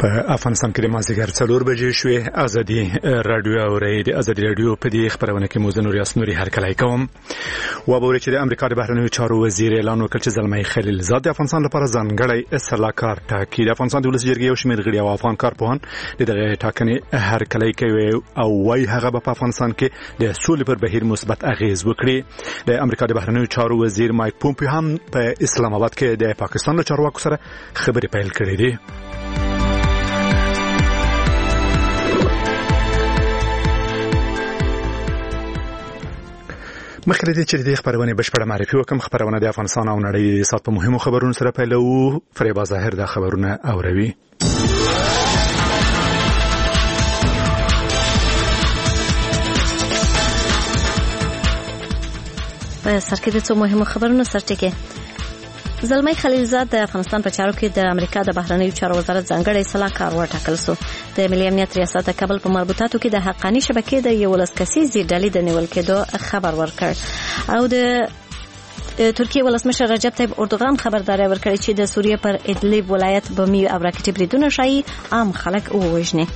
په افغانستان کې د مازدیګر 4 بجې شوې. ازادي رادیو اوري د ازادي رادیو په دې خبرونه کې موزه نور یاسنوري هرکلی کوم. وبوري چې د امریکا د بهرنیو چارو وزیر اعلان وکړ چې زلمي خلیلزاد د افغانستان لپاره ځانګړی صلاحکار ټاکي. د افغانستان د ولس جرګې یو شمېر غړي او افغان کارپوهان دغه ټاکنې هرکلی کوي او وايي هغه په افغانستان کې د سولې پر بهیر مثبت اغیز وکړي. د امریکا د بهرنیو چارو وزیر مایک پومپیو هم په اسلام آباد کې د پاکستان له چارواکو سره خبرې پیل کړې دي. مخکې دې چې د خبرونه بشپړه معرفي وکم. خبرونه د افغانستان او نړۍ سات په مهمو خبرونو سره پیلو. فریبا ظاهر د خبرونه اوروي. په سر کې د څو مهمو خبرونو سرټکی. زلمي خلیلزاد د افغانستان په چارو کې د امریکا د بهرنیو چارو وزارت ځانګړی صلاحکار وټاکل شو. د ملي امنیت ریاست کابل په مربوطاتو کې د حقاني شبکې د 11 کسیزې ډلې د نیول کېدو خبر ورکړ او د ترکیه ولسمشر رجب طیب اردوغان خبرداري ورکړي چې د سوریه پر ادلب ولایت بمي او راکټي بریدونه شایي عام خلک ووژني.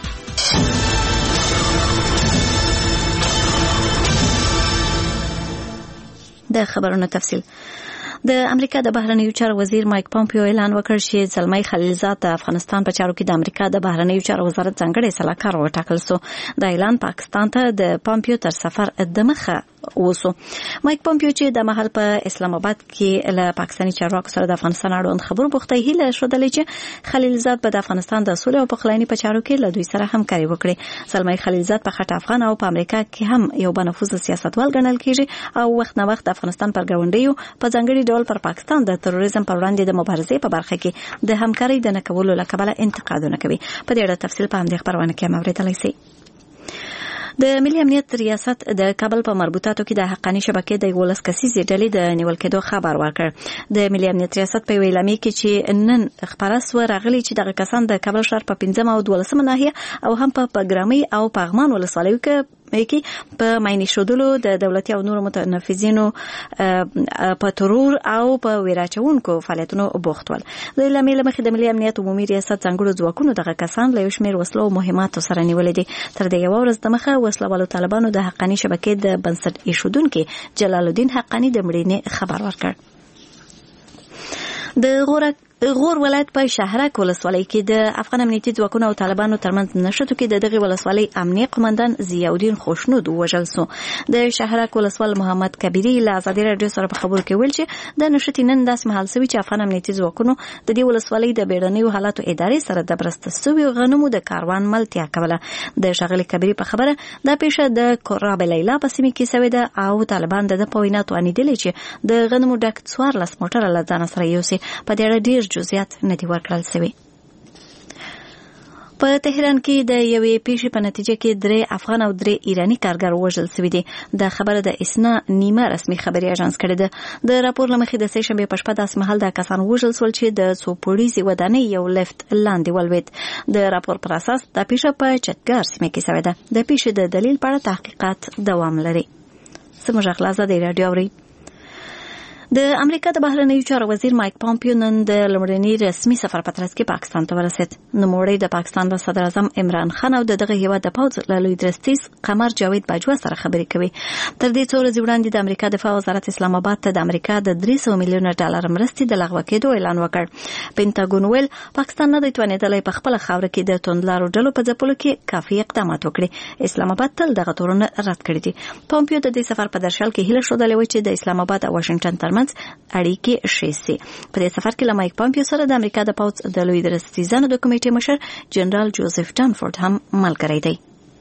د خبرونو تفصیل. د امریکا د بهرنیو چارو وزیر مایک پومپیو اعلان وکړ چې زلمي خلیلزاد د افغانستان په چارو کې د امریکا د بهرنیو چارو وزارت ځانګړی صلاحکار وټاکل شو. د اعلان پاکستان ته د پومپیو تر سفر د مخه وسو. مایک پومپیو چې د محل په اسلام آباد کې له پاکستاني چارواکو سره د افغانستان اړوند خبرو پوښتنه هیله شودلې چې خلیلزاد په افغانستان د سولې او پخلاینې په چارو کې له دوی سره همکاري وکړي. زلمي خلیلزاد په خټه افغان او په امریکا کې هم یو بنفوذ سیاستوال ګڼل کیږي او وخت نه وخت د افغانستان پر ګاونډیو په ځانګړي ډول پر پاکستان د تروریزم پر وړاندې د مبارزې په برخه کې د همکارۍ د نکولو لپاره انتقادونه کوي. په دې اړه تفصیل په همدې خبرونه کې اوریدلای شئ. د ملي امنیت ریاست د کابل په مربوطاتو کې د حقاني شبکې د 11 کسیزې ډلې د نیول کېدو خبر ورکړ. د ملي امنیت ریاست په ویلامي کې چې نن خبره سو راغلي چې دغه کسان د کابل ښار په 15 او 12 ناحیه او هم په پګرامي او پغمان ولسوالیو کې په مایني شودلو د دولتي او نورو متنفذینو په ترور او په ویراچونکو فعالیتونو بوختول. د لامل مخې د ملي امنیت عمومي ریاست څنګهړو ځواکونو دغه کسان له شمیر وسلو او مهماتو سره نیولې دي. تر دې یو ورځ د مخه وسلوالو طالبانو د حقاني شبکې د بنسټ ایښودونکو جلال الدین حقانی د مړینې خبر ورکړ. د غور ولایت په شهرک ولسوالۍ کې د افغان امنیتي ځواکونو او طالبانو ترمنځ نشټو کې د دغه ولسوالۍ امنیه قومندان ضیاءالدین خوشنود وژل شو. د شهرک ولسوال محمد کبیری له ازادي رادیو سره په خبرو کې ویل چې د نشټ نن داس مهال سوي چې افغان امنیتي ځواکونو د دې ولسوالۍ د بیړنیو حالاتو ادارې سره د برسته سوي غنمو د کاروان ملتیا کوله. د شغلې کبیری په خبره د پیښه د قراب لیلا په سیمه کې سوي ده او طالبان د پویناتو انیدل چې د غنمو ډک 14 موټر له ځان سره یوسي. په دې اړه ډیر جزئیات ندي ورکړل شوی. په تهران کې د یوې پیښې په نتیجه کې 3 افغان او 3 ایرانی کارګر وژل شوي دي. د خبره د اسنا نیمه رسمي خبري اژانس کړی ده. د راپور لمخې د سهشنبه په شپه د اسمحال د کسان وژل شول چې د څوپړیزي ودانۍ یو لفت لاندې ولوید. د راپور پر اساس د پیښه په چتګار سیمه کې شوې ده. د پیښې د دلیل په اړه تحقیقات دوام لري. سمجه خلاصه دی رادیو اوري. د امریکا د بهرنیو چارو وزیر مایک پومپیو نن د لومړني رسمي سفر په ترڅ کې پاکستان ته ورسید. نوموړی د پاکستان د صدر اعظم عمران خان او دغه هیواد د پوځ لوی درستیز قمر جاوید باجوا سره خبرې کوي. تر دې څو ورځې وړاندې د امریکا دفاع وزارت اسلام آباد ته د امریکا د 300 میلیون ډالر مرستې د لغوه کېدو اعلان وکړ. پینټاګون ویل پاکستان نه دی توانیدلی په خپل خاور کې د توندلارو ډلو په ځپلو کې کافي اقدامات وکړي. اسلام آباد تل دغه تورونه رد کړی دي. پومپیو د دې سفر په درشل کې هیله شودلې و چې د اسلام آباد او واشنگټن ترمنځ اړیکې شېسي. په دې سفر کې له مایک پومپیو سره د امریکا د پوځ د لوی درستیزانو د کمیټې مشر جنرال جوزف ډانفورد هم ملګری دی.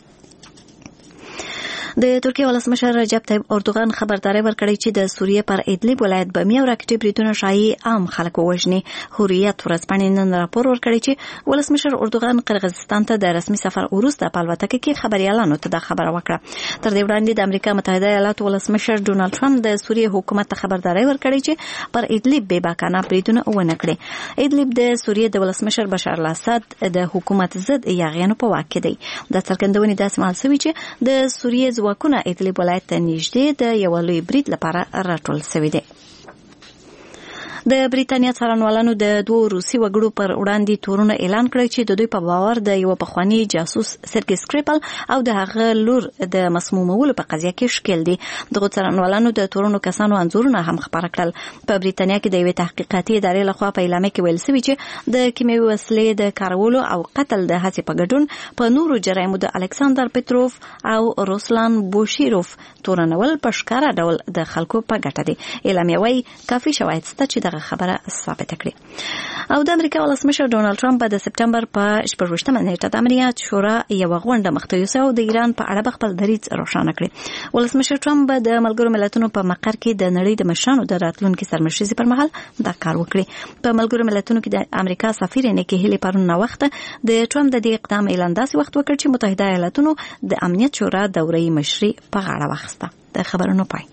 د ترکیه ولسمشر رجب طیب اردوغان خبرداري ورکړی چې د سوریه پر ادلب ولایت بمي او راکټي بریدونه شایي عام خلک وژني. حریت ورځپاڼې نن راپور ورکړی چې ولسمشر اردوغان قرغیزستان ته د رسمي سفر وروسته په الوتکه کې خبريالانو ته د خبره وکړه. تر دې وړاندې د امریکا متحده ایالاتو ولسمشر ډونالد ټرمپ د سوریه حکومت ته خبرداري ورکړی چې پر ادلب بې باکانه بریدونه ونه کړي. ادلب د سوریه د ولسمشر بشار الاسد د حکومت ضد یاغیانو په واک کې دی. د څرګندونې داسې مهال شوی چې د سوریه ځواکونه ادلب ولایت ته نږدې د یو لوی برید لپاره راټول شوي دي. د بریتانیا څارنوالانو د 2 روسي وګړو پر وړاندې تورونه اعلان کړی چې د دوی په باور د یو پخوانی جاسوس سرګي سکریپل او د هغه لور د مسمومولو په قضیه کې شکل دي. دغه څارنوالانو د تورونو کسانو انځورونه هم خبر کړل. په بریتانیا کې د یوې تحقیقاتي ادارې لخوا په اعلامیه کې ویل شوی چې د کیمیاوي وسلې د کارولو او قتل د هڅې په ګډون په نورو جرایمو د الکساندر پتروف او روسلان بوشیروف تورنول په ښکاره ډول د خلکو په ګټه دي. اعلامیه وايي کافي شواهد شته چې دغه خبره ثابته کړي. او د امریکا ولسمشر ډونالد ټرمپ په سپټمبر په 14مه نیټه د امنیت شورا یو غونډه مخته یوسه او د ایران په اړه خپل دریځ روښانه کړي. ولسمشر ټرمپ د ملګرو ملتونو په مقر کې د نړۍ د مشرانو د راتلونکي سرمشري پر مهال دا کار وکړي. په ملګرو ملتونو کې د امریکا سفیر نکی هیلی پرون وخت د ټرمپ د دې اقدام اعلان داسې وخت وکړ چې متحده ایالاتونو د امنیت شورا دورې مشري په غاړه واخیسته. د خبرونو پای.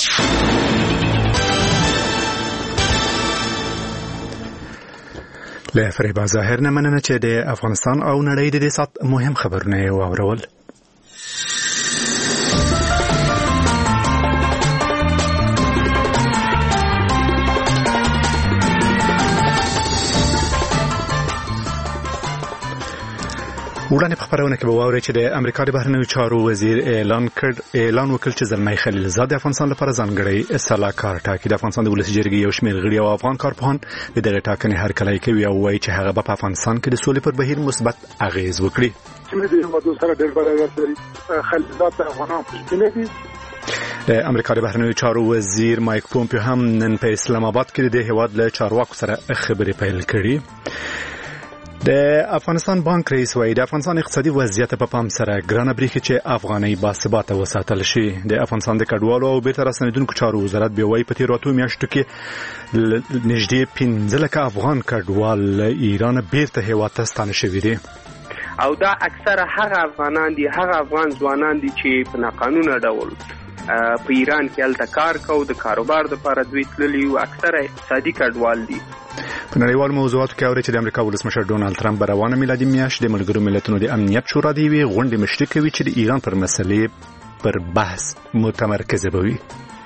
له فریبا ظاهر نه مننه چې د افغانستان او نړۍ د دې سات مهم خبرونه واورول. وړاندې په خبرونه کې به واورئ چې د امریکا د بهرنیو چارو وزیر اعلان وکړ چې زلمی خلیلزاد د افغانستان لپاره ځانګړی سلاکار ټاکي. د افغانستان د ولسي جرګې یو شمېر غړي او افغان کارپوهان د دغه ټاکنې هرکلی کوي او وایي چې هغه به په افغانستان کې د سولې پر بهیر مثبت اغېز وکړي. د امریکا د بهرنیو چارو وزیر مایک پومپیو هم نن په اسلام آباد کې د هیواد له چارواکو سره خبرې پیل کړي. د افغانستان بانک رئیس وایي د افغانستان اقتصادي وضعیت په پام سره ګرانه بریښي چې افغانۍ باثباته وساتل شي. د افغانستان د کډوالو او بیرته راستنیدونکو چارو وزارت بیا وایي په تیرو 2 میاشتو کې نږدې 15 لکه افغان کډوال ایران بیرته هیواد ته ستانه شوي دي. او دا اکثره هغه افغانان دي، هغه افغان ځوانان دي چې په ناقانونه ډول په ایران کې هلته کار کوي، د کاروبار لپاره دوی تللي او اکثره اقتصادي کډوال دي. په نړیوالو موضوعاتو کې اوري چې د امریکا ولسمشر ډونالد ټرمپ په روانه میلادي میاشت د ملګرو ملتونو د امنیت شورا د یوې غونډې مشري کوي چې د ایران پر مسلې پر بحث متمرکزه وي.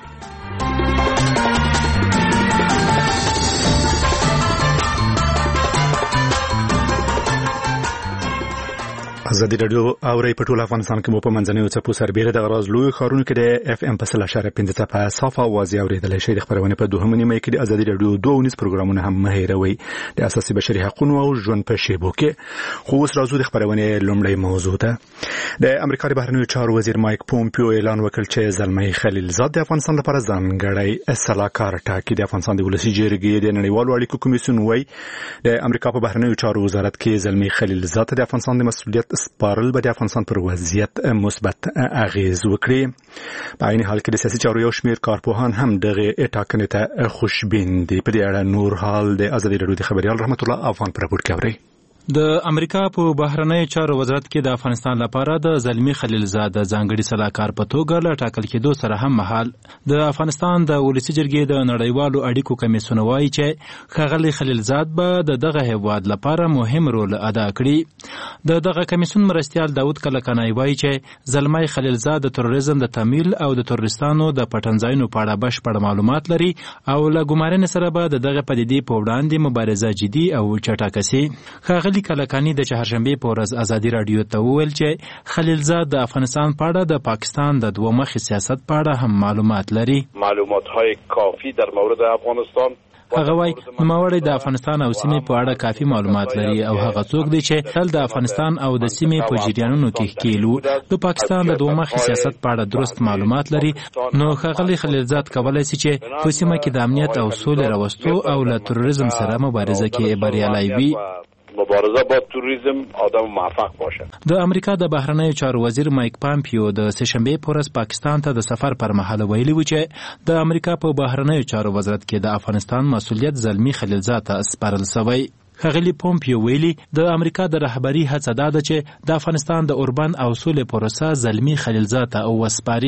ازادي رادیو اوري په ټول افغانستان کې مو په منځنیو څپو سربېره د غراز لوی خارونو کې د اف ام په 0.5 په صافه اوازې اوریدل شي. د خبرونه په دوهمه نیمه کې د ازادي رادیو 2 پروګرامونه هم مهیروي د اساسي بشري حقوقو او ژوند په شیبو کې. خو اوس راځو د خبرونه لومړی موضوع ته. د امریکا د بهرنیو چارو وزیر مایک پومپیو اعلان وکړ چې زلمی خلیلزاد د افغانستان لپاره ځانګړی سلاکار ټاکي. د افغانستان د ولسي جرګې د نړیوالو اړیکو کمیسیون وایي د امریکا په بهرنیو چارو وزارت کې زلمی خلیلزاد د افغانستان د مسؤلیت سپارل به د افغانستان پر وضعیت مثبت اغیز وکړي. په عین حال کې د سیاسي چارو یو شمېر کارپوهان هم دغه ټاکنې ته خوشبین دي. په دې اړه نور حال د ازادي رادیو د خبريال رحمت الله افغان پر راپور کوي. د امریکا په بهرنیو چارو وزارت کې د افغانستان لپاره د زلمی خلیلزاد ځانګړي سلاکار په توګه له ټاکل کېدو سره هم مهال د افغانستان د ولسي جرګې د نړیوالو اړیکو کمیسیون وایي چې ښاغلی خلیلزاد به د دغه هیواد لپاره مهم رول ادا کړي. د دغه کمیسیون مرستیال داود کلکانای وایي چې زلمی خلیلزاد د تروریزم د تمویل او د تروریستانو د پټنځایونو په اړه بشپړ معلومات لري او له ګمارنې سره به د دغه پدیدې په وړاندې مبارزه جدي او چټکه سي. ښاغلی کلکانی د چهارشنبې په ورځ ازادي رادیو ته وویل چې خلیلزاد د افغانستان په اړه د پاکستان د دوه مخي سیاست په اړه هم معلومات لري. معلومات‌های کافی در مورد افغانستان هغه وایي نوموړی د افغانستان او سیمې په اړه کافي معلومات لري او هغه څوک دی چې تل د افغانستان او د سیمې په جریانونو کې ښکیل د پاکستان د دوه مخي سیاست په اړه درست معلومات لري. نو ښاغلی خلیلزاد کولی شي چې په سیمه کې د امنیت او سولې راوستو او له تروریزم سره مبارزه کې بریالی وي. مبارزه با توریسم آدم موفق باشه. د امریکا د بهرنیو چارو وزیر مایک پامپیو د سهشنبه په ورځ پاکستان ته د سفر پر مهال ویلي و چې د امریکا په بهرنیو چارو وزارت کې د افغانستان مسؤلیت زلمی خلیلزاد ته سپارل شوی. ښاغلی پومپیو ویلي د امریکا د رهبری هڅه ده چې د افغانستان د اوربان او سولې پروسه زلمی خلیلزاد ته وسپاري.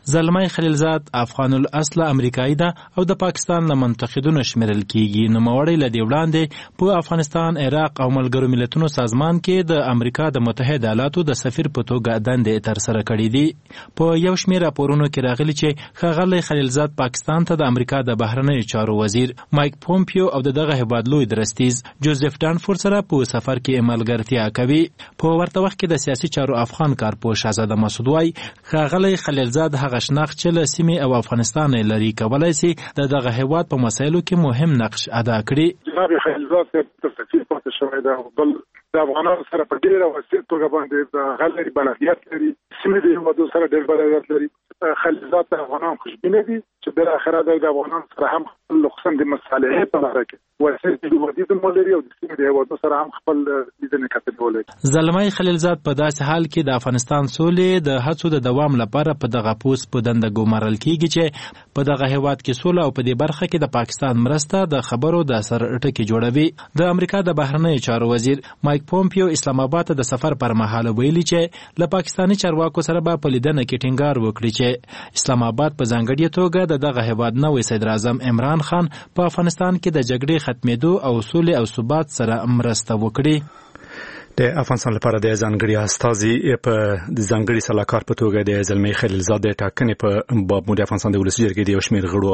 زلمی خلیلزاد افغان الاصل امریکایي ده او د پاکستان له منتقدونو شمیرل کیږي. نوموړی له دې وړاندې په افغانستان، عراق او ملګرو ملتونو سازمان کې د امریکا د متحده ایالاتو د سفیر په توګه دندې ترسره کړې دي. په یو شمېر راپورونو کې راغلي چې ښاغلی خلیلزاد پاکستان ته د امریکا د بهرنیو چارو وزیر مایک پومپیو او دغه هیواد لوی درستیز جوزف ډانفورد سره په سفر کې ملګرتیا کوي. په ورته وخت کې د سیاسي چارو افغان کارپوه شهزاده مسعود وایي ښاغلی خلیلزاد هغه شناخت چې له سیمې او افغانستان لري کولی شي د دغه هیواد په مسایلو کې مهم نقش ادا کړي. جناب خلیلزاد تر سفیر پاتې شوی دی او بل د افغانانو سره په ډېره وسیع توګه باندې د غل لري بلدیت لري، سیمې د هیوادو سره ډېر بلدیت لري. خلیلزاد د افغانانو خوشبینه دي چې بالاخره د افغانانو سره هم خصوصا د مصالحې په لاره کې وسیع دیپلوماتیزم ولري او د سیمې د هیوادو سره هم خپل لیدنې کتنې ولري. زلمی خلیلزاد په داسې حال کې د افغانستان سولې د هڅو د دوام لپاره په دغه پوسټ په دنده ګمارل کیږي چې په دغه هیواد کې سوله او په دې برخه کې د پاکستان مرسته د خبرو د سر ټکی جوړوي. د امریکا د بهرنیو چارو وزیر مایک پومپیو اسلام آباد ته د سفر پر مهال ویلي چې له پاکستاني چارواکو سره به په لیدنه کې ټینګار وکړي چې اسلام آباد په ځانګړې توګه دغه هیواد نوی صدر اعظم عمران خان په افغانستان کې د جګړې ختمېدو او سولې او ثبات سره مرسته وکړي. د افغانستان لپاره د ځانګړي استازي په ځانګړي سلاکار په توګه د زلمی خلیلزاد د ټاکنې په باب د افغانستان د ولسي جرګې د یو شمېر غړو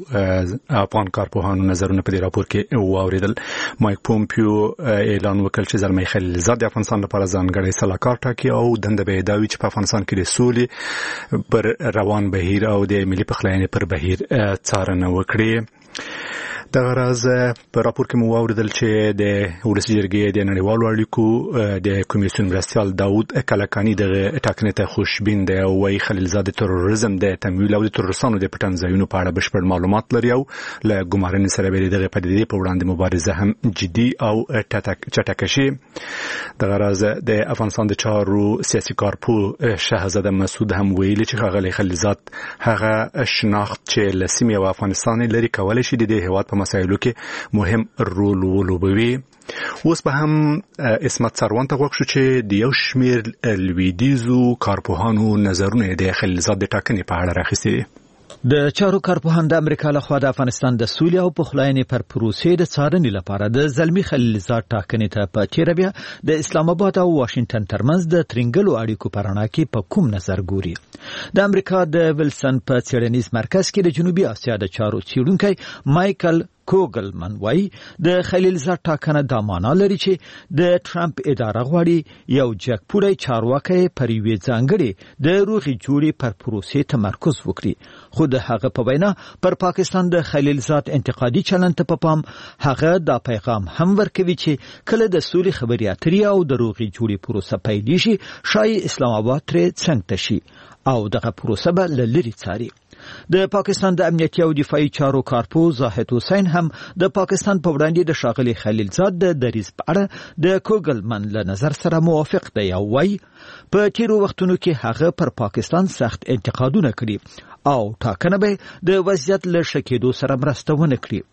او افغان کارپوهانو نظرونه په دې راپور کې واوریدل. مایک پومپیو اعلان وکړ چې زلمی خلیلزاد د افغانستان لپاره ځانګړي سلاکار ټاکي او دنده به دا وي چې په افغانستان کې د سولې پر روان بهیر او د ملي پخلاینې پر بهیر څارنه وکړي. دغه راز په راپور کې مو واوریدل چې د ولسي جرګې د نړیوالو اړیکو د کمیسیون مرستیال داود کلکاني دغه ټاکنې ته خوشبین دی او وايي خلیلزاد د تروریزم د تمویل او د تروریستانو د پټن ځایونو په اړه بشپړ معلومات لري او له ګمارنې سره به دغه پدیدې په وړاندې مبارزه هم جدي او چټکه شي. دغه راز د افغانستان د چارو سیاسي کارپوه شهزاده مسعود هم ویلي چې ښاغلی خلیلزاد هغه شناخت چې له سیمې او افغانستان لري کولی شي د هیواد په مسایلو کې مهم رول ولوبوي. اوس به هم اسمت سروان ته غوښتو چې د یو شمېر لویدیځو کارپوهانو نظرونه د خلیلزاد د ټاکنې په اړه راخیستي دي. د چارو کارپوهان د امریکا لخوا د افغانستان د سولې او پخلاینې پر پروسې د څارنې لپاره د زلمی خلیلزاد ټاکنې ته په تیره بیا د اسلام آباد او واشنگټن ترمنځ د ترنګلو اړیکو په رڼا کې په کوم نظر ګوري. د امریکا د ویلسن په څېړنیز مرکز کې د جنوبي اسیا د چارو څېړونکی مایکل کوګلمن وایي د خلیلزاد ټاکنه دا معنا لري چې د ټرمپ اداره غواړي یو جګپوړی چارواکی پر یوې ځانګړې د روغې جوړې پر پروسې تمرکز وکړي. خو د هغه په وینا پر پاکستان د خلیلزاد انتقادي چلند ته په پام هغه دا پیغام هم ورکوي چې کله د سولې خبرې اترې او د روغې جوړې پروسه پیل شي شاید اسلام آباد ترې څنګ ته شي او دغه پروسه به له لرې څاري. د پاکستان د امنیتي او دفاعي چارو کارپوه زاهد حسین هم د پاکستان په وړاندې د ښاغلي خلیلزاد د دریځ په اړه د کوګلمن له نظر سره موافق دی او وايي په تیرو وختونو کې هغه پر پاکستان سخت انتقادونه کړي او ټاکنه به د وضعیت له ښه کېدو سره مرسته ونه کړي.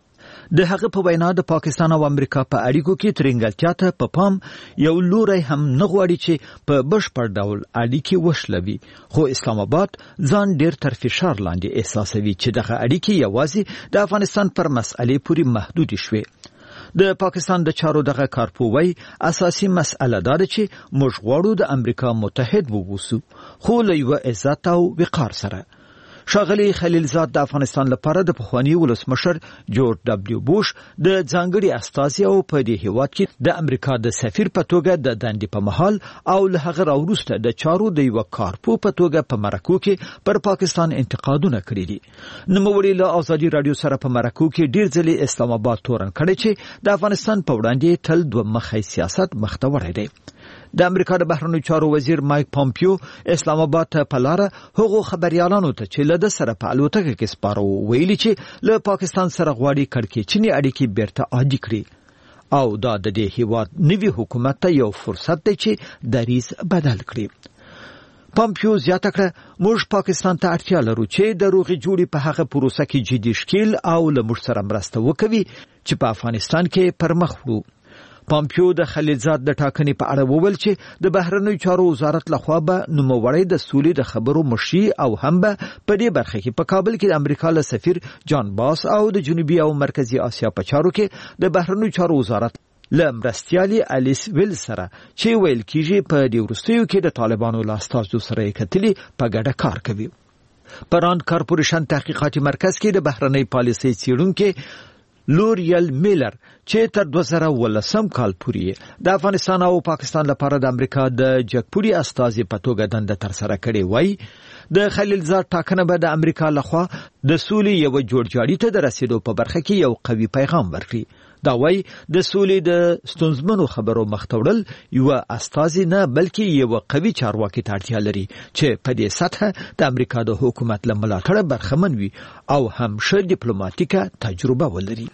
د هغه په وینا د پاکستان او امریکا په اړیکو کې ترنګلتیا ته په پام یو لوري هم نه غواړي چې په بشپړ ډول اړیکې وشلوي، خو اسلام آباد ځان ډیر تر فشار لاندې احساسوي چې دغه اړیکې یوازې د افغانستان پر مسئلې پورې محدود شوي. د پاکستان د چارو دغه کارپوه اساسي مسئله دا ده چې موږ غواړو د امریکا متحد ووسو، خو له یو عزت او وقار سره. ښاغلي خلیلزاد د افغانستان لپاره د پخوانی ولسمشر جورج دبلیو بوش د ځانګړي استازي او په دې هیواد کې د امریکا د سفیر په توګه د دندې په مهال او له هغه راوروسته د چارو د یو کارپوه په توګه په مرکو کې پر پاکستان انتقادونه کړي دي. نوموړي له ازادي رادیو سره په مرکو کې ډیر ځلې اسلام آباد تورن کړي چې د افغانستان په وړاندې تل دوه مخی سیاست مخته وړي دي. د امریکا د بهرنیو چارو وزیر مایک پومپیو اسلام آباد ته په لاره هغو خبريالانو ته چې له سره په الوتکه کې سپارو ویلي چې له پاکستان سره غواړي کړکېچنې اړیکې بیرته عادي کړي او دا د دې هیواد نوي حکومت ته یو فرصت دی چې دریځ بدل کړي. پومپیو زیاته کړه موږ پاکستان ته اړتیا لرو چې د روغې جوړې په هغه پروسه کې جدي شکل او له موږ سره مرسته وکوي چې په افغانستان کې پرمخ وړو. پامپیو د خلیلزاد د ټاکنې په اړه وویل چې د بهرنیو چارو وزارت لخوا به نوموړی د سولې د خبرو مشي او هم به په دې برخه کې په کابل کې د امریکا له سفیر جان باس او د جنوبي او مرکزی اسیا په چارو کې د بهرنیو چارو وزارت له مرستیالي الیس ویل سره چې ویل کېږي په دې وروستیو کې د طالبانو له استازو سره کتلي په ګډه کار کوي. پراند کارپوریشن تحقیقاتي مرکز کې د بهرنۍ پالیسۍ څېړونکي لوریل میلر چې تر 2018 کال پورې د افغانستان او پاکستان لپاره د امریکا د جګپوري استازي په توګه دنده ترسره کړې وای د خلیلزاد ټاکنه به د امریکا لخوا د سولې یو جوړجاړي ته د رسیدو په برخه کې یو قوي پیغام ورکړي. دا وای د سولې د ستونزمنو خبرو مختوړل یو استازي نه بلکې یو قوي چارواکي ته اړتیا لري چې په دې سطح د امریکا د حکومت له ملاتړ برخمن وي او هم ښه ډیپلوماټیکه تجربه ولري.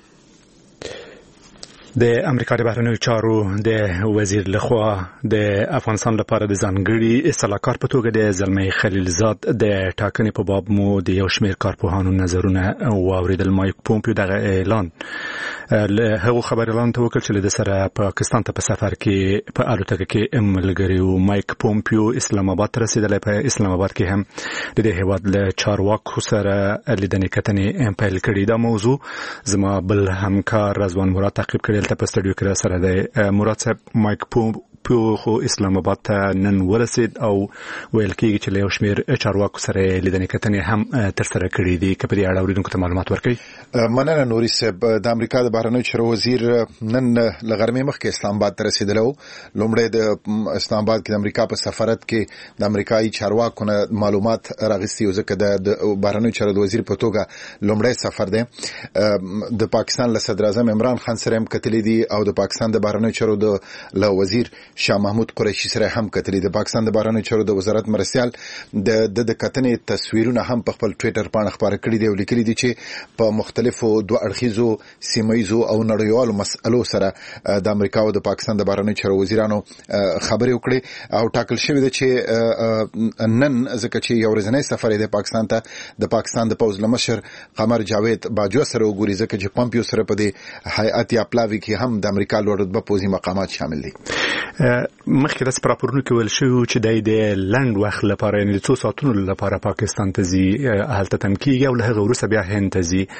د امریکا د بهرنیو چارو د وزیر لخوا د افغانستان لپاره د ځانګړي سلاکار په توګه د زلمي خلیلزاد د ټاکنې په باب مو د یو شمېر کارپوهانو نظرونه واوریدل. مایک پومپیو دغه اعلان له هغو خبريالانو ته وکړ چې د سره پاکستان ته په سفر کې په الوتکه کې ملګری وو. مایک پومپیو اسلام آباد ته رسیدلی. په اسلام آباد کې هم د دې هیواد له چارواکو سره لیدنې کتنې پیل کړي. دا موضوع زما بل همکار رضوان مراد تعقیب کړی. په استودیو کې سره د مراد صاحب مایک پومپیو خو اسلام آباد ته نن ورسید او ویل کېږي چې له یو شمېر چارواکو سره لیدنې کتنې هم ترسره کړي دي. که په دې اړه اورېدونکو ته معلومات ورکړي. مننه نوري صاحب. د امریکا د بهرنیو چارو وزیر نن له غرمې مخکې اسلام آباد ته رسېدلی و. لومړی د اسلام آباد کې د امریکا په سفارت کې د امریکایي چارواکو نه معلومات راغستي و ځکه د بهرنیو چارو د وزیر په توګه لومړی سفر دی. د پاکستان له صدر اعظم عمران خان سره هم کتلي دي او د پاکستان د بهرنیو چارو د وزیر شاه محمود قریشي سره هم کتلي. د پاکستان د بهرنیو چارو د وزارت مرستیال د کتنې تصویرونه هم په خپل ټویټر باندې خبره کړي دي او لیکلي دي چې په مختلفو دوه اړخیزو سیمایزو او نړیوالو مسئلو سره د امریکا او د پاکستان د بهرنیو چارو وزیرانو خبرې وکړي او ټاکل شوی دی چې نن ځکه چې یو ورځنی سفر دی پاکستان ته د پاکستان د پوز لمشر قمر جاوید باجوه سره وګوري ځکه چې پامپیو سره په دې هیئت یا پلاوی کې هم د امریکا لوړ رتبه پوځي مقامات شامل دي. مخکې د راپورونو کې ویل شوی چې د لنډ وخت لپاره یعنی د 2 ساعتونو لپاره پاکستان ته ځي هلته تم کېږي او له هغه وروسته بیا هند ته ځي.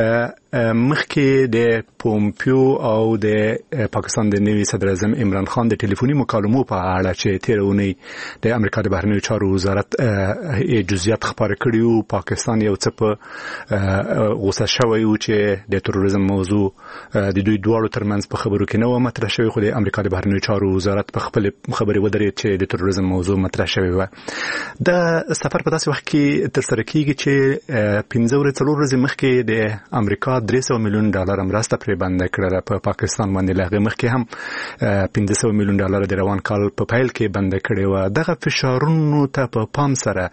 مخکې د پومپیو او د پاکستان د نوي صدر اعظم عمران خان د ټلیفوني مکالمو په اړه چې تیر اونۍ د امریکا د بهرنیو چارو وزارت جزئیات خبرې کړي وو. پاکستان یو څه په غوسه شوی و چې د تروریزم موضوع د دوی دواړو ترمنځ په خبرو کې نه و مطرح شوی خو د امریکا د بهرنیو چارو وزارت په خپل خبرې ودرېد چې د تروریزم موضوع مطرح شوی و. د سفر په داسې وخت کې ترسره کیږي چې 15 ورځې مخکې د امریکا $300 میلیون مرسته پرې بنده کړله په پاکستان باندې. لغه مخکې هم $500 میلیون د روان کال په پیل کې بنده کړې و. دغه فشارونو ته په پام سره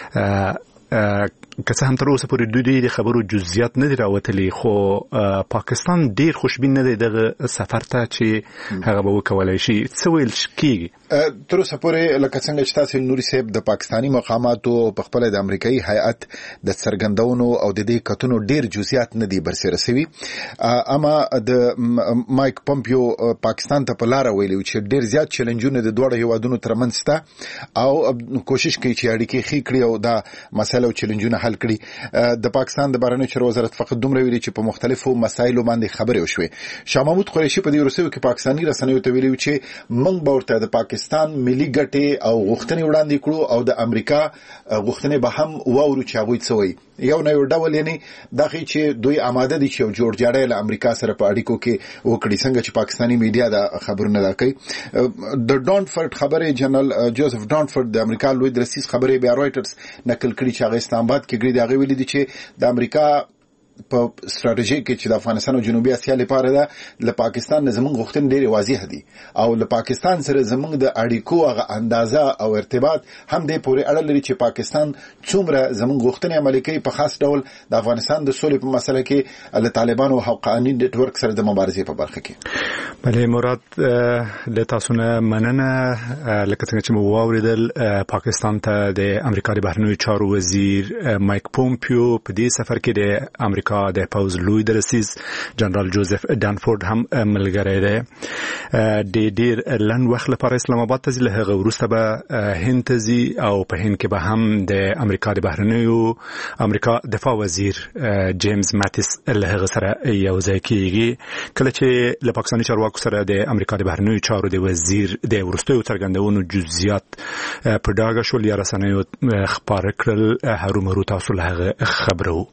که څه هم تر اوسه پورې دوی د خبرو جزئیات نه دي راوتلي خو پاکستان ډیر خوشبین نه دی دغه سفر ته چې هغه به وکولای شي. څه ویل کېږي تر اوسه پورې لکه څنګه چې تاسو نوري صاحب د پاکستانی مقاماتو په خپل د امریکایي هیئت د څرګندونو او د دې کتنو ډیر جزئیات نه دي برسره شوي. اما د مایک پومپیو پاکستان ته په لار ویلي چې ډیر زیات چیلنجونه د دوه هیوادونو ترمنځ شته او کوشش کوي چې اړیکې ښې کړي او دا مسله او چیلنجونه حل کړي. د پاکستان د بهرنیو چارو وزارت فقط دومره ویلي چې په مختلفو مسایلو باندې خبرې وشوي. شاه محمود قریشي په دې ورسېو کې پاکستاني رسنیو ته ویلي چې موږ به ورته د پاکستان ملي ګټې او غوښتنې وړاندې کړو او د امریکا غوښتنې به هم واورو چې هغوی څه وایي. یو نه یو ډول یعنی دا ښیي چې دوی آماده دي چې یو جوړجاړی له امریکا سره په اړیکو کې وکړي څنګه چې پاکستاني میډیا دا خبرونه دا کوي. د ډانفورد خبرې جنرال جوزف ډانفورد د امریکا لوی درسیز خبرې بیا رويټرز نقل کړي چې هغه اسلام آباد کې ګړي دا غوي دي چې د امریکا په ستراتیژي کې چې د افغانستان او جنوبي اسیا لپاره ده له پاکستان نه زموږ غوښتنې ډېرې واضح دي او له پاکستان سره زموږ د اړیکو هغه اندازه او ارتباط هم دې پورې اړه لري چې پاکستان څومره زموږ غوښتنې عملي کوي په خاص ډول د افغانستان د سولې په مسله کې له طالبانو او حقاني نیټ ورک سره د مبارزې په برخه کې. بله مراد له تاسو نه مننه. لکه څنګه چې مو واوریدل پاکستان ته د امریکا د بهرنیو چارو وزیر مایک پومپیو په دې سفر کې د امریکا امریکا د پوز لوی درسیز جنرال جوزف دانفورد هم ملګری دی. د ډیر لن وخت لپاره اسلام آباد ته ځي، له وروسته به هند ته ځي او په هند کې به هم د امریکا د بهرنیو امریکا دفاع وزیر جیمز ماتیس له سره یو ځای کیږي. کله چې له پاکستاني چارواکو سره د امریکا د بهرنیو چارو د وزیر د وروستیو څرګندونو جزئیات په ډاګه شول یا رسنیو خبر کړل، هرومرو تاسو له خبرو.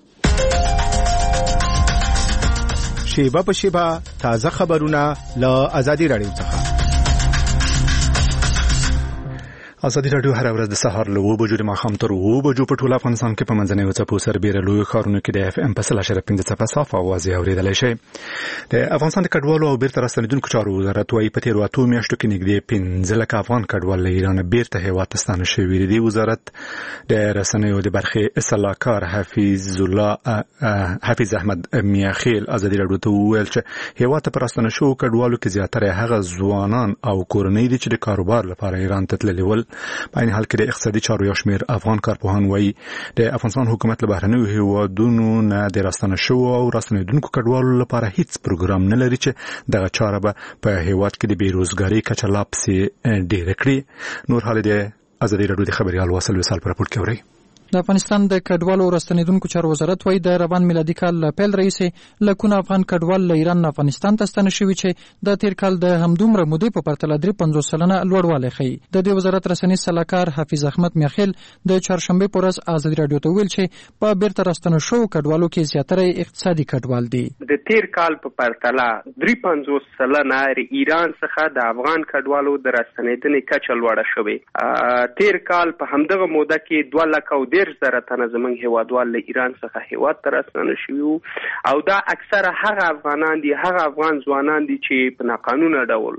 شیبه په شیبه تازه خبرونه له آزادي رادیو څخه. ازادي رادیو هر ورځ د سهار له 9 بجو د ماښام تر 9 بجو په ټول افغانستان کې په منځنۍ وڅپو سربېره لوی ښارونو کې د اف ام په 1.5 څپه صاف اواز اورېدلی شي. د افغانستان د کډوالو او بیرته راستنېدونکو چارو وزارت وايي په تېرو 8 میاشتو کې نږدې 15 لک افغان کډوال له ایران بیرته هیواد ته ستانه شوي دي. وزارت د رسنیو د برخې سلاکار حفیظ احمد میاخیل ازادي رادیو ته وویل چې هیواد ته راستنه شوو کډوالو کې زیاتره هغه ځوانان او کورنۍ دي چې د کاروبار لپاره ایران ته تللي ول. په این حال کې د اقتصادي چارو یو شمېر افغان کارپوهان وایي د افغانستان حکومت له بهرنیو هیوادونو نه د راستنه شوو او راستنېدونکو کډوالو لپاره هیڅ پروګرام نه لري چې دغه چاره به په هیواد کې د بیروزګارۍ کچه لا پسې ډېره کړي. نور حال د ازادي رادیو د خبريال واصل وصال پر راپورټ کوي. د افغانستان د کډوالو راستنېدونکو چارو وزارت وايي د روان میلادي کال له پیل راهیسې لکونه افغان کډوال له ایران نه افغانستان ته ستانه شوي چې د تیر کال د همدومره مودې په پرتله 53 سلنه لوړوالی ښیي. د دې وزارت رسنی سلاکار حفیظ احمد میاخیل د چهارشنبه په ورځ ازادي رادیو ته ویل چې په بیرته راستنه شوو کډوالو کې زیاتره اقتصادي کډوال دي. د تیر کال په پرتله 53 سلنه ایران څخه د افغان کډوالو د راستنېدنې کچه لوړه شوې. تیر کال په همدغه موده کې 2,10,000 تنه زموږ هیوادوال له ایران څخه هیواد ته راستنه شوي او دا اکثره هغه افغانان دي، هغه افغان ځوانان دي چې په ناقانونه ډول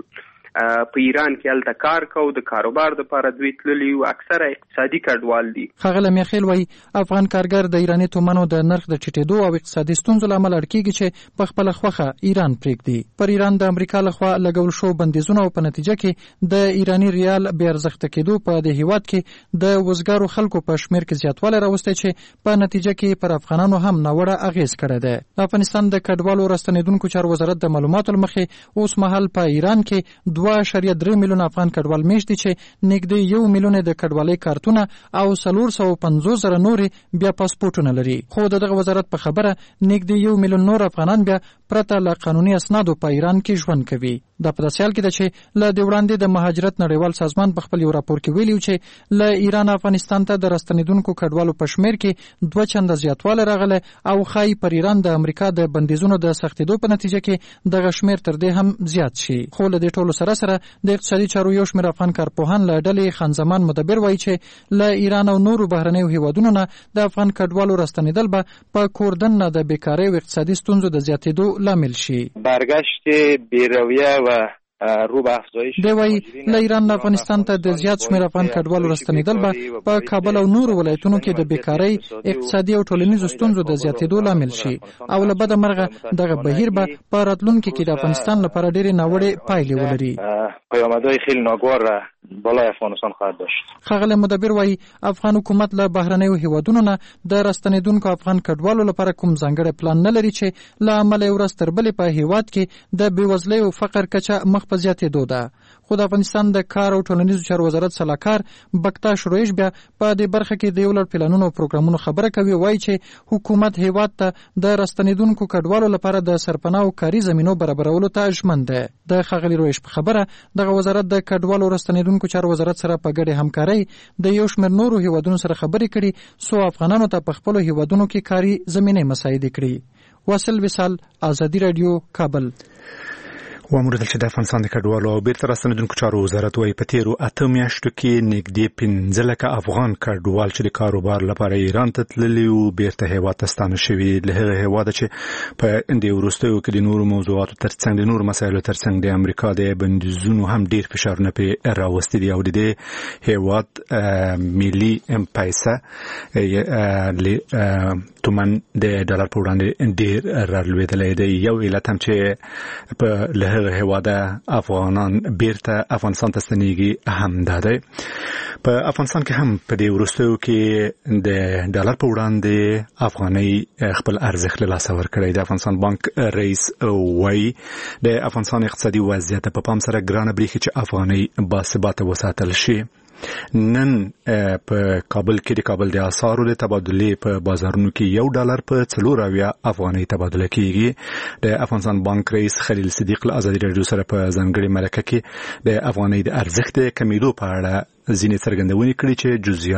په ایران کې هلته کار کوي، د کاروبار لپاره دوی تللي او اکثره اقتصادي کډوال دي. ښاغلی میاخیل وایي افغان کارګر د ایراني تومنو د نرخ د ټیټېدو او اقتصادي ستونزو له امله اړ کېږي چې په خپله خوښه ایران پرېږدي. پر ایران د امریکا لخوا لګول شو بندیزونه او په نتیجه کې د ایراني ریال بې ارزښته کېدو په د هیواد کې د وزګارو خلکو په شمېر کې زیاتوالی راوستی چې په نتیجه کې پر افغانانو هم ناوړه اغېز کړی دی. د افغانستان د کډوالو راستنېدونکو چارو وزارت د معلوماتو له مخې اوس مهال په ایران کې 2.3 میلیون افغان کډوال میشت دي چې نږدې 1 میلیون د کډوالۍ کارتونه او 450,000 نورې بیا پاسپورټونه لري. خو دغه وزارت په خبره نږدې 1 میلیون نور افغانان بیا پرته له قانوني اسنادو په ایران کې ژوند کوي. دا په داسې حال کې ده چې له دې وړاندې د مهاجرت نړیوال سازمان په خپل یو راپور کې ویلي چې له ایران افغانستان ته د راستنېدونکو کډوالو په شمېر کې 2 چنده زیاتوالی راغلی او ښایي پر ایران د امریکا د بندیزونو د سختېدو په نتیجه کې دغه شمېر تر دې هم زیات شي. خو له دې ټولو سره د اقتصادي چارو یو شمېر افغان کارپوهان له ډلې خان زمان مدبر وایي چې له ایران او نورو بهرنیو هیوادونو نه د افغان کډوالو راستنېدل به په کوردن نه د بیکارۍ او اقتصادي ستونزو د زیاتېدو لامل شي. برگشت بیرویه و دی وایي له ایران نه افغانستان ته د زیات شمېر افغان کډوالو راستنېدل به په کابل او نورو ولایتونو کې د بیکارۍ، اقتصادي او ټولنیزو ستونزو د زیاتېدو لامل شي او له بده مرغه دغه بهیر به په راتلونکي کې د افغانستان لپاره ډېرې ناوړې پایلې ولري. پیامدهای خیلی ناگوار را بالای افغانستان خواهد داشت. ښاغلی مدبر وایي افغان حکومت له بهرنیو هیوادونو نه د راستنېدونکو افغان کډوالو لپاره کوم ځانګړی پلان نه لري چې له امله یې ورځ تر بلې په هیواد کې د بېوزلۍ او فقر کچه مخ په زیاتېدو ده. خو د افغانستان د کار او ټولنیزو چارو وزارت سلاکار بکتاش رویش بیا په دې برخه کې د یو لړ پلانونو او پروګرامونو خبره کوي. وایي چې حکومت هیواد ته د راستنېدونکو کډوالو لپاره د سرپناه او کاري زمینو برابرولو ته ژمن دی. د ښاغلي رویش په خبره دغه وزارت د کډوالو راستنېدونکو چارو وزارت سره په ګډه همکارۍ د یو شمېر نورو هیوادونو سره خبرې کړي څو افغانانو ته په خپلو هیوادونو کې کاري زمینې مساعدې کړي. واصل وصال، ازادي رادیو، کابل. واموردل چې د افغانستان د کډوالو او بیرته راستنېدونکو چارو وزارت وايي په تېرو 8 میاشتو کې نږدې 15 لکه افغان کډوال چې د کاروبار لپاره ایران ته تللي او بیرته هیواد ته ستانه شوي له هغه هیواده چې په دې وروستیو کې د نورو موضوعاتو ترڅنګ د نورو مسایلو ترڅنګ د امریکا د بندیزونو هم ډېر فشارونه پرې راوستي دي او د دې هیواد ملي پیسه تومن د ډالر په وړاندې ډېر رالوېدلی دی. یو علت هم چې په له هغه هواده افغانان بیرته افغانستان ته ستنیږي هم ده. په افغانستان کې هم په دې وروستیو کې د ډالر په وړاندې افغاني خپل ارزښت له لاسه ورکړی. د افغانستان بانک رئیس وایي د افغانستان اقتصادي وضعیت په پام سره ګرانه بریښي چې افغاني باثباته وساتل شي. نن په کابل کې د کابل د اسعارو د تبادلې په بازارونو کې $1 په 4 افغاني تبادله کیږي. د افغانستان بانک رئیس خلیل صدیق له ازادي رادیو سره په ځانګړي مرکه کې د افغاني د ارزښت د کمیدو په اړه ځینې څرګندونې کړې چې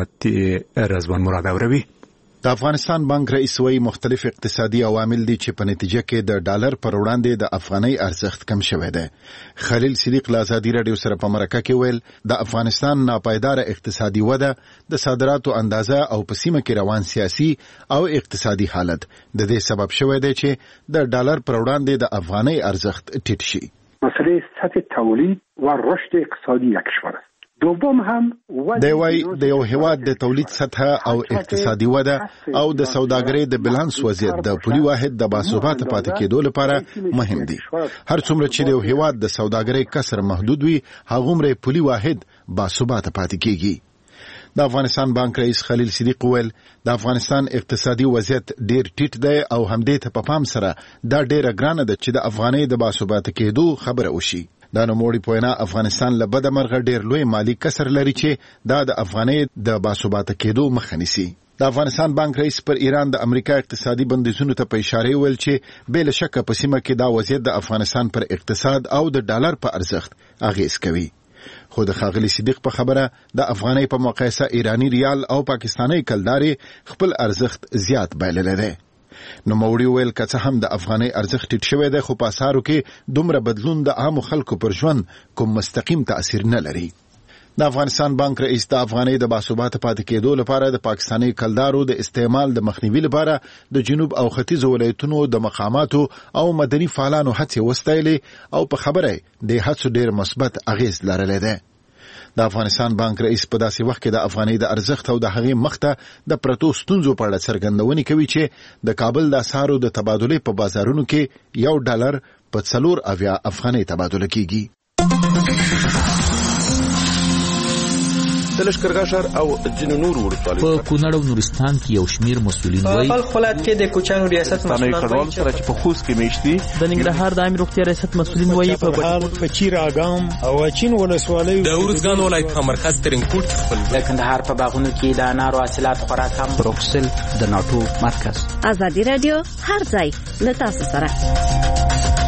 جزئیات رضوان مراد اوروي. د افغانستان بانک رئیس وایي مختلف اقتصادي عوامل دي چې په نتیجه کې د ډالر پر وړاندې د افغاني ارزښت کم شوی دی. خلیل صدیق له ازادي رادیو سره په مرکه کې ویل د افغانستان ناپایدار اقتصادي وده د صادراتو اندازه او په سیمه کې روان سیاسي او اقتصادي حالت د دې سبب شوی دی چې د ډالر پر وړاندې د افغاني ارزښت ټیټ شي. مسئله سطح تولید و رشد اقتصادی یک کشور است. دوم هم د یو هیواد د تولید سطح او اقتصادي وده او د سوداګرۍ د بالانس وضعیت د پولي واحد د باثباته پاتې کېدو لپاره مهم دي. هر څومره چې د یو هیواد د سوداګرۍ کسر محدود وي هغومره پولي واحد باثباته پاتې کیږي. د افغانستان بانک رئیس خلیل صدیق ویل د افغانستان اقتصادي وضعیت ډیر ټیټ دی او همدې ته په پام سره دا ډیره ګرانه ده چې د افغانۍ د باثباته کېدو خبره وشي. دا نوموړي په وینا افغانستان له بده مرغه ډیر لوی مالی کسر لري چې دا د افغانۍ د باثباته کېدو مخه نیسي. د افغانستان بانک رئیس پر ایران د امریکا اقتصادي بندیزونو ته په اشاره ویل چې بل شک په سیمه کې دا وضعیت د افغانستان پر اقتصاد او د ډالر په ارزښت اغیز کوي. خو د خاغلی صدیق په خبره د افغانۍ په مقایسه ایرانی ریال او پاکستانی کلداري خپل ارزښت زیات بایللی دی. نو موړي ویل که څه هم د افغانۍ ارزښت ټیټ شوی دی خو په اسعارو کې دومره بدلون د عامو خلکو پر ژوند کوم مستقیم تاثیر نه لري. د افغانستان بانک رئیس د افغانۍ د باثباته پاتې کېدو لپاره د پاکستانی کلدارو د استعمال د مخنیوي لپاره د جنوب او ختیځ ولایتونو د مقاماتو او مدني فعالانو هڅې وستایلې او په خبره د هڅو ډیر مثبت اغیز لرلی دی. د افغانستان بانک رئیس په داسې وخت کې د افغانۍ د ارزښت او د هغې مخته د پرتو ستونزو په اړه څرګندونې کوي چې د کابل د اسعارو د تبادلې په بازارونو کې $1 په 4 افغانۍ تبادله کیږي. د لشکرګاه ښار او ځینو نورو ولسوالیو په کونړ او نورستان کې یو شمیر مسؤلین وایي په خپلات کې د کوچانو ریاست مسؤلین وایي چې په خوست کې میشتي د ننګرهار د عامه روغتیا ریاست مسؤلین وایي په چیر اګام او چین ولسوالیو د ورزګان ولایت په مرکز ترینکوټ خپل د کندهار په باغونو کې د انارو حاصلات خوراک هم بروکسل د ناتو مرکز. ازادي رادیو هر ځای له تاسو سره.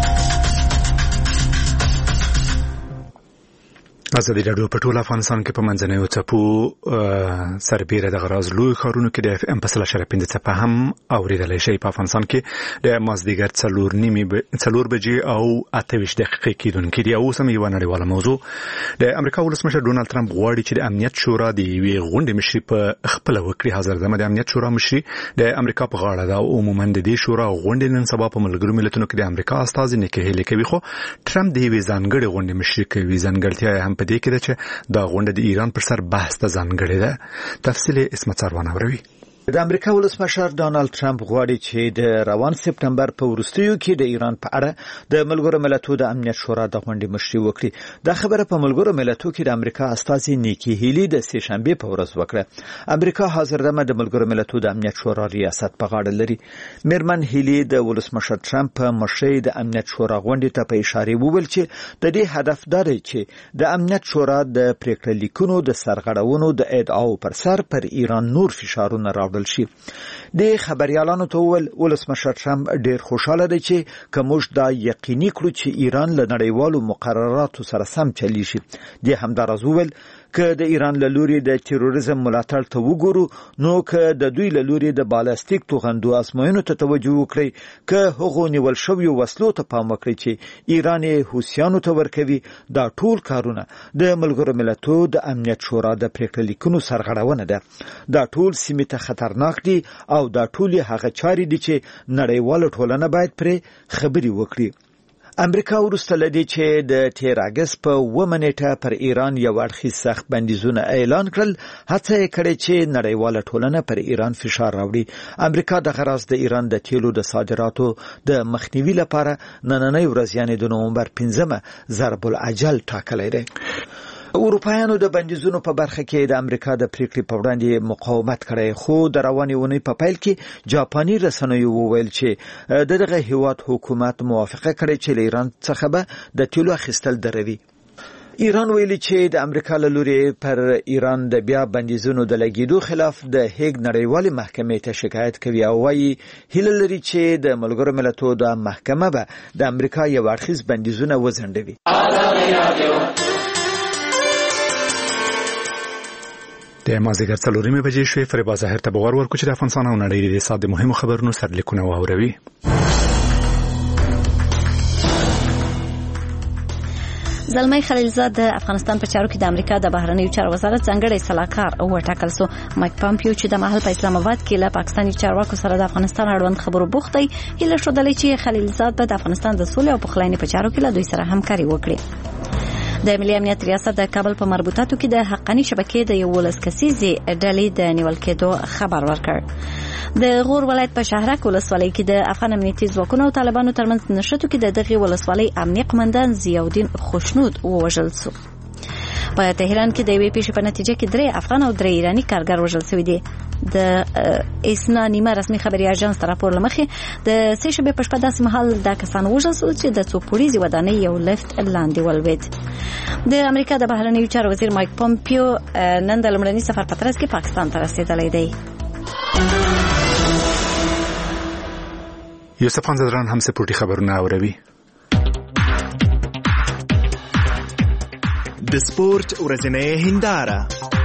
ازادي رادیو په ټول افغانستان کې په منځنیو څپو سربیره د غراز لوی ښارونو کې د اف ام په 3.5 څپه هم اوریدلی شي. په افغانستان کې د مازدیګر 4 بجې او 28 دقیقې کېدونکې دي. اوس هم یوه نړیواله موضوع. د امریکا ولسمشر ډونالد ټرمپ غواړي چې د امنیت شورا د یوې غونډې مشري په خپله وکړي. حاضردمه د امنیت شورا مشري د امریکا په غاړه ده او عموما د دې شورا غونډې نن سبا په ملګرو ملتونو کې د امریکا استازي نیکي هیلي کوي. خو ټرمپ د یوې ځانګړې غونډې مشري کوي. ځانګړتیا هم په دې کې ده چې دا غونډه د ایران پر سر بحث ته ځانګړې ده. تفصیل اسمت سروان اوروي. د امریکا ولسمشر ډونالد ټرمپ غواړي چې د روان سپټمبر په وروستیو کې د ایران په اړه د ملګرو ملتونو د امنیت شورا د غونډې مشري وکړي. دا خبره په ملګرو ملتونو کې د امریکا استازي نیکي هیلي د سه شنبه په ورځ وکړه. امریکا حاضردمه د ملګرو ملتونو د امنیت شورا ریاست په غاړه لري. میرمن هیلي د ولسمشر ټرمپ په مشرۍ د امنیت شورا غونډې ته په اشاره وویل چې د دې هدف دا دی چې د امنیت شورا د پریکړه لیکونو د سرغړونو د ادعاو پر سر پر ایران نور فشارونه راوړل شي. د خبريالانو ته ولسمشر ټرمپ ډیر خوشاله دی چې کومش دا یقیني کړو چې ایران له نړیوالو مقرراتو سره سم چلی شي. د همدارز ویل که د ایران له لوري د تروریزم ملاتړ ته وګورو نو که د دوی له لوري د بالستیک توغندو ازموینو ته توجه وکړي که هغه نیول شوی وسلو ته پام وکړي چې ایران یې حوثیانو ته ورکوي دا ټول کارونه د ملګرو ملتونو د امنیت شورا د پریکړه لیکونو سرغړونه ده. دا ټول سیمه ته خطرناک دي او دا ټول هغه چاري دي چې نړیواله ټولنه باید پرې خبري وکړي. امریکا وروسته لدی چې د 13 اگست په 1 نیټه پر ایران یو اړخیز سخت بندیزونه اعلان کړل، هڅه یې کړې چې نړیواله ټولنه پر ایران فشار راوړي. امریکا د غرض د ایران د تیلو د صادراتو د مخنیوي لپاره نننۍ ورځ یعنی د نومبر 15 ضرب العجل ټاکلی دی. اروپایانو د بندیزونو په برخه کې د امریکا د پریکړې په وړاندې مقاومت کړی، خو د روانې اونۍ په پیل کې جاپاني رسنیو وویل چې دغه هیواد حکومت موافقه کړې چې له ایران څخه به د تیلو اخیستل دروي. ایران ویلي چې د امریکا له لوري پر ایران د بیا بندیزونو د لګیدو خلاف د هیګ نړیوالې محکمې ته شکایت کوي او وايي هیله لري چې د ملګرو ملتونو د محکمه به د امریکا یو اړخیز بندیزونه وځنډوي. د مازیګر 4 بجې شوې فریبا ظاهر ته بغور ورکو چې د افغانستان او نړۍ د ساده مهمو خبرونو سرلیکونه واوروي. زلمی خلیلزاد د افغانستان په چارو کې د امریکا د بهرنیو چارو وزارت ځانګړی سلاکار وټاکل شو. مایک پامپیو چې د مهال په اسلام آباد کې له پاکستاني چارواکو سره د افغانستان اړوند خبرو بوخت دی، هیله شودلې چې خلیلزاد به د افغانستان د سولې او پخلاینې په چارو کې له دوی سره همکاري وکړي. د ملي امنیت ریاست د کابل په مربوطاتو کې د حقاني شبکې د 11 کسیزې ډلې د نیول کېدو خبر ورکړ. د غور ولایت په شهرک ولسوالۍ کې د افغان امنیتي ځواکونو او طالبانو ترمنځ نشټو کې د دغه ولسوالۍ امنیه قومندان ضیاءالدین خوشنود ووژل شو. په تهران کې د یوې پیښې په نتیجه کې 3 افغان او 3 ایرانی کارګر وژل شوي دي. د اسنا نیمه رسمي خبري اژانس راپور لمخې د سې شنبې په شپه داسې مهال دا کسان وژل شول چې د څو پولیسي ودانۍ یو لفت لاندې ولوید. د امریکا د بهرنیو چارو وزیر مایک پامپیو نن د لومړني سفر په ترڅ کې پاکستان ته رسیدلی دی. یوسف خان زدران هم سپورټي خبرونه اوروي. د سپورت ورځنۍ هنداره.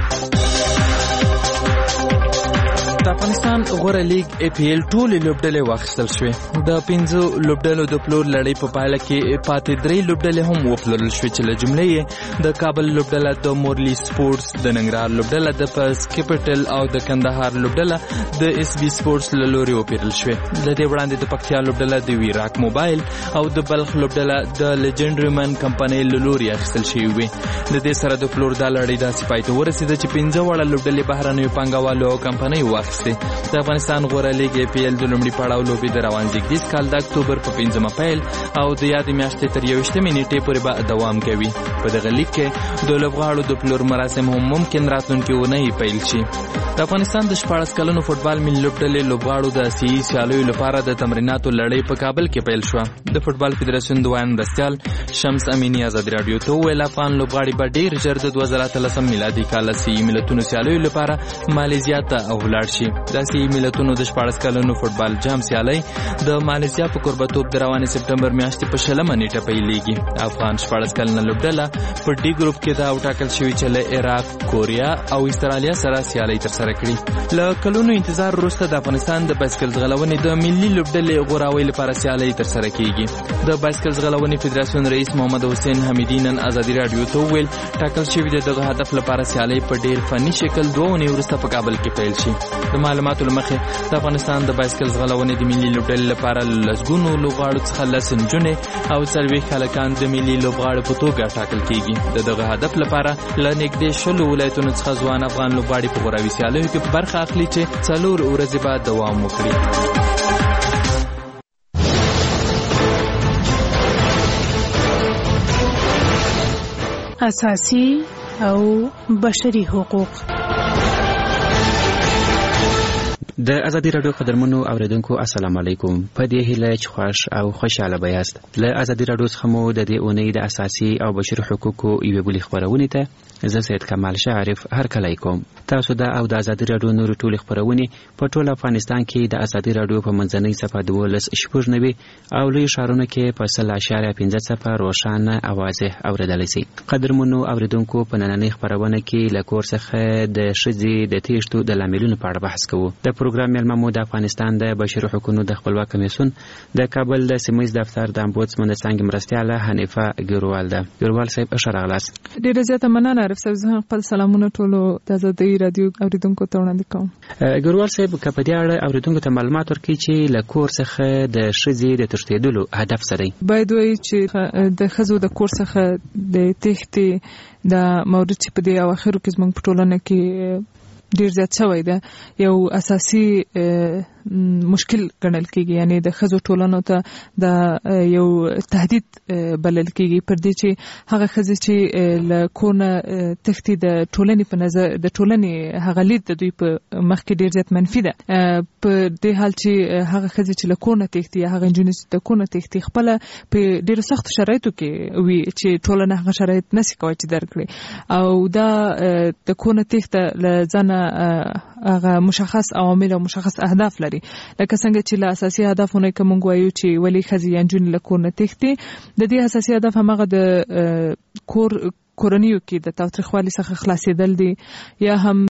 د افغانستان غوره لیگ APL ټولې لوبډلې واخیستل شوې. د 15 لوبډلو د پلور لړۍ په پایله کې پاتې 3 لوبډلې هم وپلورل شوې چې له جملې یې د کابل لوبډله، د مورلي سپورټس، د ننګرهار لوبډله، د پس کیپټل او د کندهار لوبډله د SB سپورټس له لوري وپیرل شوې. د دې وړاندې د پکتیا لوبډله د ویراک موبایل او د بلخ لوبډله د لیجنډري من کمپنۍ له لوري اخیستل شوې وې. د دې سره د پلور د لړۍ داسې پای ته ورسېده چې 15 وړه لوبډلې بهرنیو پانګوالو او کمپنۍ د افغانستان غوره لیگ APL د لومړي پړاو لوبې د روان زیږدیز کال د اکتوبر په 15 پیل او د یادې میاشتې تر 21 نیټې پورې به دوام کوي. په دغه لیگ کې د لوبغاړو د پلور مراسم هم ممکن راتلونکي اونۍ پیل شي. د افغانستان د 14 کلنو فوټبال ملي لوبډلې لوبغاړو د آسیایي سیالیو لپاره د تمریناتو لړۍ په کابل کې پیل شوه. د فوټبال فدراسیون د وایي مرستیال شمس امینی آزاد رادیو ته ویل افغان لوبغاړي به ډیر ژر د 2013 میلادي کال آسیایي ملتونو سیالیو لپاره مالیزیا ته ولاړ شي. د آسیایي ملتونو د 14 کلنو فوټبال جام سیالي د مالیزیا په قربتوب د روانې سپټمبر میاشتې په 20 نیټه پیلېږي. افغان 14 کلنه لوبډله په ډي ګروپ کې دا وټاکل شوی چې له عراق، کوریا او استرالیا سره سیالي ترسره کړي. له کلونو انتظار وروسته د افغانستان د بایسکل ځغلونې د ملي لوبډلې غوراوي لپاره سیالي ترسره کیږي. د بایسکل ځغلونې فدراسیون رئیس محمد حسین حمیدی نن آزادي رادیو ته ویل ټاکل شوی د دغه هدف لپاره سیالي په ډیر فني شکل 2 اونۍ وروسته په کابل کې پیل شي. د معلوماتو لمخې د افغانستان د بایسکل ځغلونې د ملي لوبډلې لپاره لسګونو لوبغاړو څخه 10 نجونې او 40 هلکان د ملي لوبغاړو په توګه ټاکل کیږي. د دغه هدف لپاره له نږدې 20 ولایتونو څخه ځوان افغان لوبغاړي په غوراوي سیالیو کې برخه اخلي چې 4 ورځې بعد دوام وکړي. اساسي او بشري حقوق. د ازادي رادیو قدرمنو اوریدونکو السلام علیکم. په دې هیله چې خوښ او خوشاله بیاست. له ازادي رادیو څخه مو د دې اونۍ د اساسي او بشري حقوقو یوه بلې خبرونه ته زه سید کمال شعرف هرکلی کوم. تاسو د او د ازادي رادیو نور ټول خبرونه په ټول افغانستان کې د ازادي رادیو په منځنۍ صفحه 12 او لوی شهرونو کې په 0.5 روښانه اوازه اوریدلای شئ. قدرمنو اوریدونکو په نننۍ خبرونه کې له کور څخه د شذې د تیښتو د لاملونو په اړه بحث کوو. د پروګرام مېلمه مو د افغانستان د بشري حقوقو د خپلواک کمیسیون د کابل د سیمه ییز دفتر د امبودسمن د څنګه مرستیاله حنیفه ګروال ده. ګروال صاحب اشاره غلاس. ډیره زیاته مننه عارف صاحب. زه خپل سلامونه ټولو د آزادۍ رادیو اوریدونکو ته وړاندې کوم. ګروال صاحب کپ دې اړه اوریدونکو ته معلومات ورکړي چې له کور څخه د ښځې د تښتېدلو هدف څه دی؟ باید وایي چې د ښځو د کور څخه د تښتې د مورد چې په دې اواخرو کې زموږ په ټولنه کې ډیر زیات شوی ده یو اساسي مشکل ګڼل کېږي. یعنی د ښځو ټولنو ته د یو تهدید بلل کېږي پر دې چې هغه ښځې چې له کور نه تښتي د ټولنې په نظر د ټولنې هغه لید د دوی په مخ کې ډیر زیات منفي ده. په دې حال چې هغه ښځې چې له کور نه تښتي یا هغه نجونې چې د کور نه تښتي خپله په ډیرو سختو شرایطو کې وي چې ټولنه هغه شرایط نشي کولی چې درک کړي او دا د کور نه تښته له ځانه هغه مشخص عوامل او مشخص اهداف لري. لکه څنګه چې له اساسي اهدافونو کې موږ وایو چې ولې ښځې یا نجونې له کور نه تښتي، د دې اساسي هدف هماغه د کورنیو کې د تاوتریخوالي څخه خلاصېدل دي یا هم